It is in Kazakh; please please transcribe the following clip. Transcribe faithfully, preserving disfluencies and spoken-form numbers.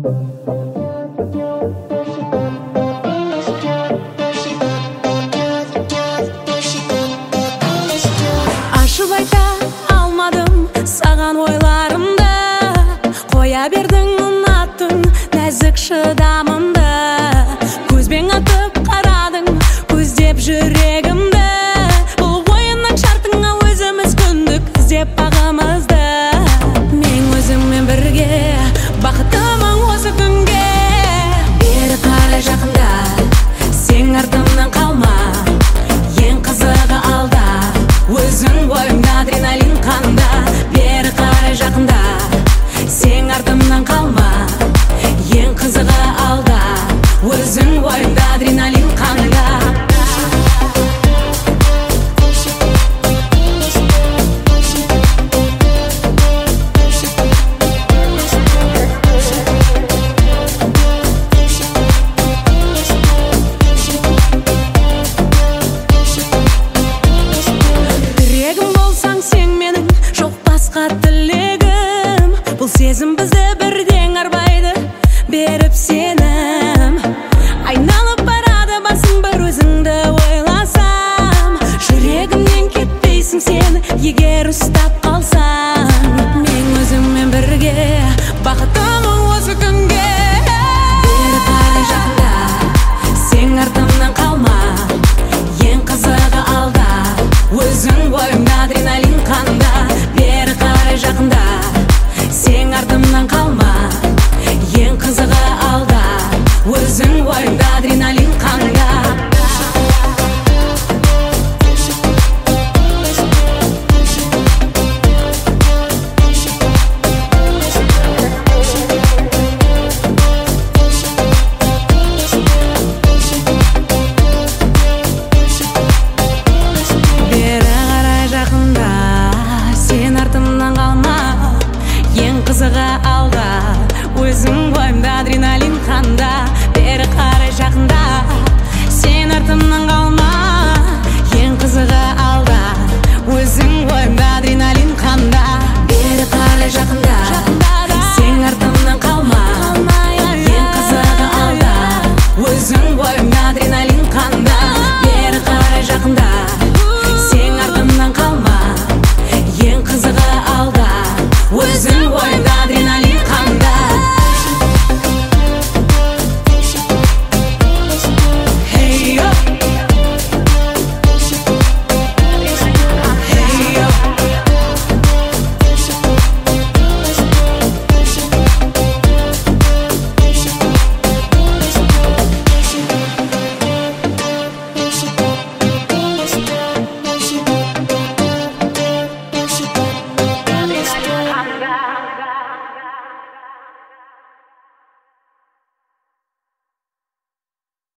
Ашып айта алмадым саған ойларымды, қоя бердің ұнаттың нәзік шыдамымды. Көзбен атып қарадың, көздеп жүрегімді. Бұл ойынның шартыңа өзіміз күндік іздеп бағымызды. Мен өзіңмен бірге бақыттымын осы күнге. Бері қарай жақында, сен артымнан қалма. Ең қызығы алда, өзің бойымда, адреналин қанда. Бері қарай жақында, сен артымнан қалма. Ең қызығы алда, өзің бойымда, адреналин қанда. Тілегім, бұл сезім бізді бірден арбайды, беріп сенім. Айналып барады басың бір өзіңді ойласам, жүрегімнен кетпейсің сен, егер ұстап